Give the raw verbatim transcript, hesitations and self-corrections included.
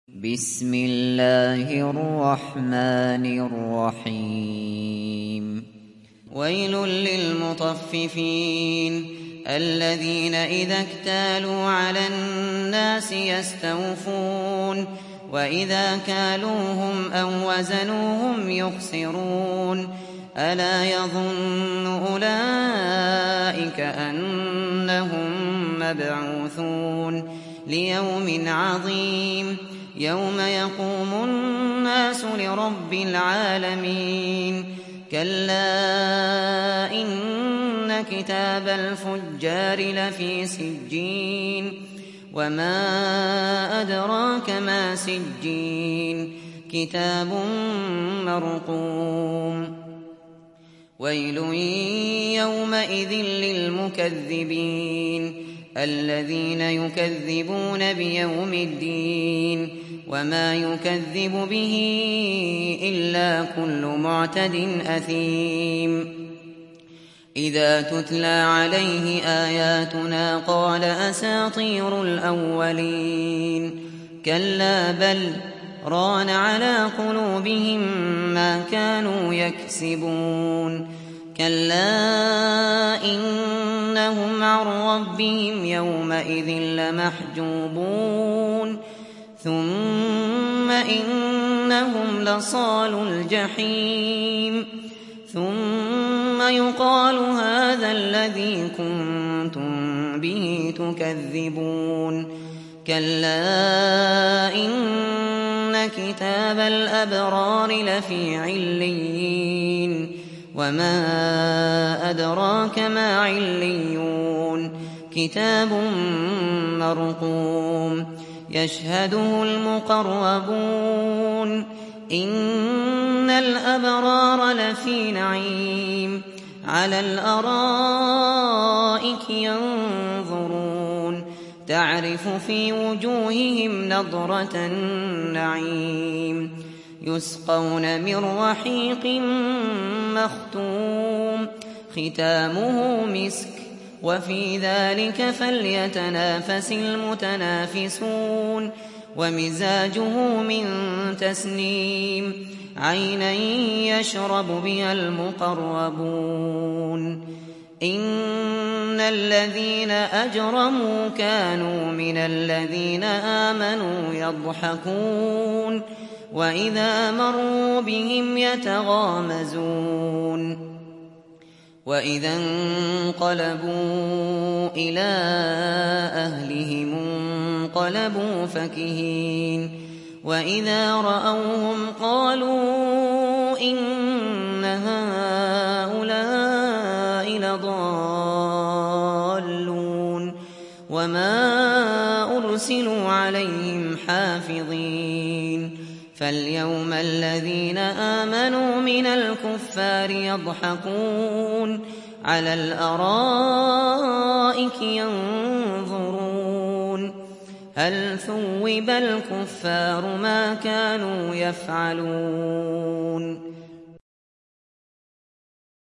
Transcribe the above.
بسم الله الرحمن الرحيم ويل للمطففين الذين إذا اكتالوا على الناس يستوفون وإذا كالوهم أو وزنوهم يخسرون ألا يظن أولئك أنهم مبعوثون ليوم عظيم يوم يقوم الناس لرب العالمين كلا إن كتاب الفجار لفي سجين وما أدراك ما سجين كتاب مرقوم ويل يومئذ للمكذبين الذين يكذبون بيوم الدين وما يكذب به إلا كل معتد أثيم إذا تتلى عليه آياتنا قال أساطير الأولين كلا بل ران على قلوبهم ما كانوا يكسبون كلا إنهم عن ربهم يومئذ لمحجوبون ثم إنهم لصالو الجحيم ثم يقال هذا الذي كنتم به تكذبون كلا إن كتاب الأبرار لفي عليين وما أدراك ما عليون كتاب مرقوم يشهده المقربون إن الأبرار لفي نعيم على الأرائك ينظرون تعرف في وجوههم نضرة النعيم يسقون من رحيق مختوم ختامه مسك وفي ذلك فليتنافس المتنافسون ومزاجه من تسنيم عينا يشرب بها المقربون إن الذين أجرموا كانوا من الذين آمنوا يضحكون وإذا مروا بهم يتغامزون وإذا انقلبوا إلى أهلهم انقلبوا فكهين وإذا رأوهم قالوا إن هؤلاء لضالون وما أرسلوا عليهم حافظين فاليوم الذين آمنوا من الكفار يضحكون على الأرائك ينظرون هل ثوب الكفار ما كانوا يفعلون